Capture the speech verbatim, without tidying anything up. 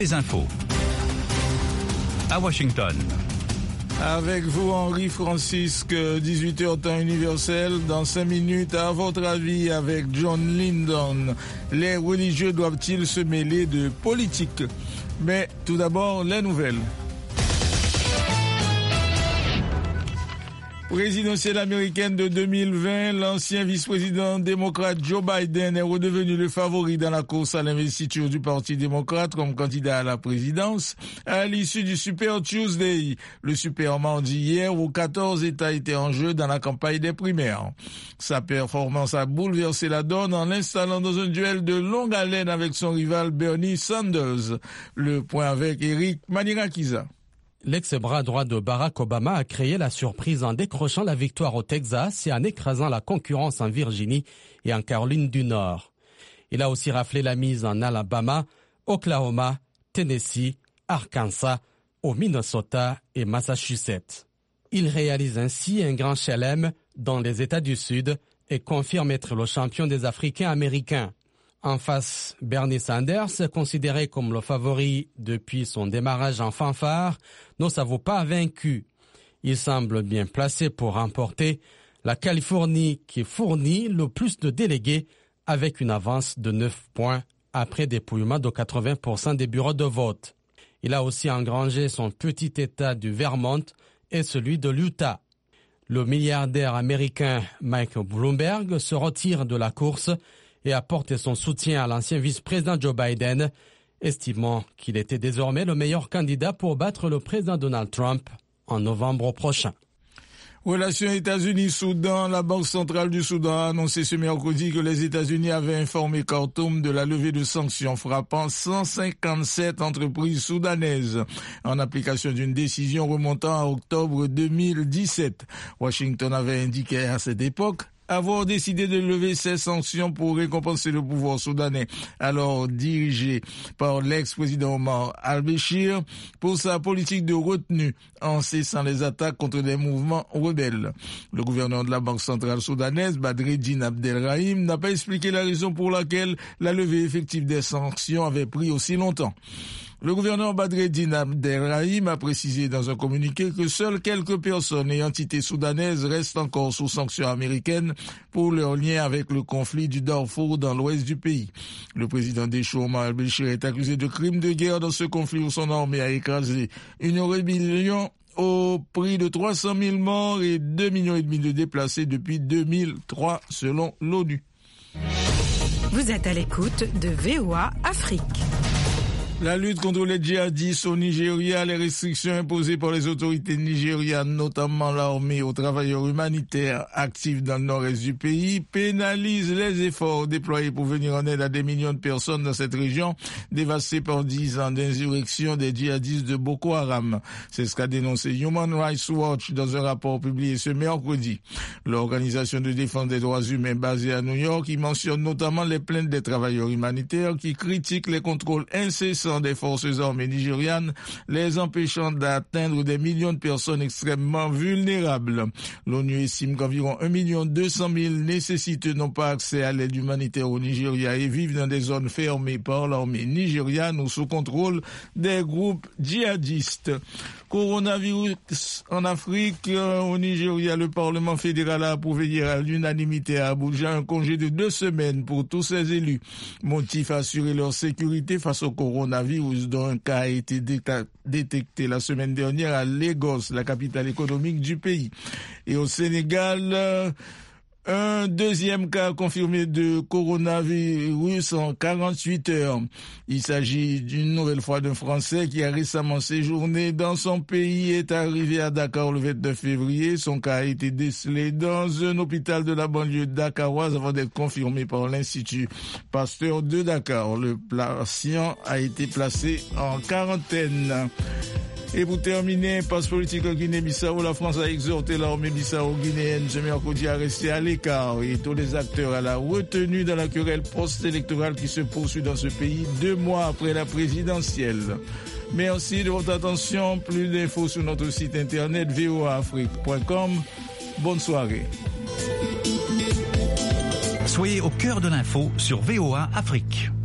Les infos. À Washington. Avec vous, Henri-Francisque, dix-huit heures temps universel. Dans cinq minutes, à votre avis, avec John Lyndon, les religieux doivent-ils se mêler de politique? Mais tout d'abord, les nouvelles. Présidentielle américaine de deux mille vingt, l'ancien vice-président démocrate Joe Biden est redevenu le favori dans la course à l'investiture du Parti démocrate comme candidat à la présidence à l'issue du Super Tuesday, le Super Mardi hier où quatorze États étaient en jeu dans la campagne des primaires. Sa performance a bouleversé la donne en l'installant dans un duel de longue haleine avec son rival Bernie Sanders. Le point avec Eric Manirakiza. L'ex-bras droit de Barack Obama a créé la surprise en décrochant la victoire au Texas et en écrasant la concurrence en Virginie et en Caroline du Nord. Il a aussi raflé la mise en Alabama, Oklahoma, Tennessee, Arkansas, au Minnesota et Massachusetts. Il réalise ainsi un grand chelem dans les États du Sud et confirme être le champion des Africains-Américains. En face, Bernie Sanders, considéré comme le favori depuis son démarrage en fanfare, ne s'avoue pas vaincu. Il semble bien placé pour remporter la Californie qui fournit le plus de délégués avec une avance de neuf points après dépouillement de quatre-vingts pour cent des bureaux de vote. Il a aussi engrangé son petit État du Vermont et celui de l'Utah. Le milliardaire américain Mike Bloomberg se retire de la course et apporte son soutien à l'ancien vice-président Joe Biden, estimant qu'il était désormais le meilleur candidat pour battre le président Donald Trump en novembre prochain. Relations États-Unis-Soudan, la Banque centrale du Soudan a annoncé ce mercredi que les États-Unis avaient informé Khartoum de la levée de sanctions frappant cent cinquante-sept entreprises soudanaises en application d'une décision remontant à octobre deux mille dix-sept. Washington avait indiqué à cette époque avoir décidé de lever ces sanctions pour récompenser le pouvoir soudanais, alors dirigé par l'ex-président Omar al-Béchir, pour sa politique de retenue en cessant les attaques contre les mouvements rebelles. Le gouverneur de la Banque centrale soudanaise, Badreddine Abdelrahim, n'a pas expliqué la raison pour laquelle la levée effective des sanctions avait pris aussi longtemps. Le gouverneur Badreddine Abdelrahim a précisé dans un communiqué que seules quelques personnes et entités soudanaises restent encore sous sanctions américaines pour leur lien avec le conflit du Darfour dans l'ouest du pays. Le président déchu Omar al-Béchir est accusé de crimes de guerre dans ce conflit où son armée a écrasé une rébellion au prix de trois cent mille morts et deux millions et demi de déplacés depuis deux mille trois selon l'ONU. Vous êtes à l'écoute de V O A Afrique. La lutte contre les djihadistes au Nigeria, les restrictions imposées par les autorités nigérianes, notamment l'armée aux travailleurs humanitaires actifs dans le nord-est du pays, pénalisent les efforts déployés pour venir en aide à des millions de personnes dans cette région dévastée par dix ans d'insurrection des djihadistes de Boko Haram. C'est ce qu'a dénoncé Human Rights Watch dans un rapport publié ce mercredi. L'organisation de défense des droits humains basée à New York y mentionne notamment les plaintes des travailleurs humanitaires qui critiquent les contrôles incessants des forces armées nigérianes, les empêchant d'atteindre des millions de personnes extrêmement vulnérables. L'ONU estime qu'environ un million deux cent mille nécessiteux n'ont pas accès à l'aide humanitaire au Nigeria et vivent dans des zones fermées par l'armée nigériane ou sous contrôle des groupes djihadistes. Coronavirus en Afrique, au Nigeria, le Parlement fédéral a approuvé hier à l'unanimité à Abuja un congé de deux semaines pour tous ses élus. Motif assurer leur sécurité face au coronavirus, dont un cas a été détecté la semaine dernière à Lagos, la capitale économique du pays. Et au Sénégal, un deuxième cas confirmé de coronavirus en quarante-huit heures. Il s'agit d'une nouvelle fois d'un Français qui a récemment séjourné dans son pays et est arrivé à Dakar le vingt-neuf février. Son cas a été décelé dans un hôpital de la banlieue dakaroise avant d'être confirmé par l'Institut Pasteur de Dakar. Le patient a été placé en quarantaine. Et pour terminer, passe politique en Guinée-Bissau, la France a exhorté l'armée bissau-guinéenne ce mercredi à rester à l'écart et tous les acteurs à la retenue dans la querelle post-électorale qui se poursuit dans ce pays deux mois après la présidentielle. Merci de votre attention. Plus d'infos sur notre site internet v o a afrique point com. Bonne soirée. Soyez au cœur de l'info sur V O A Afrique.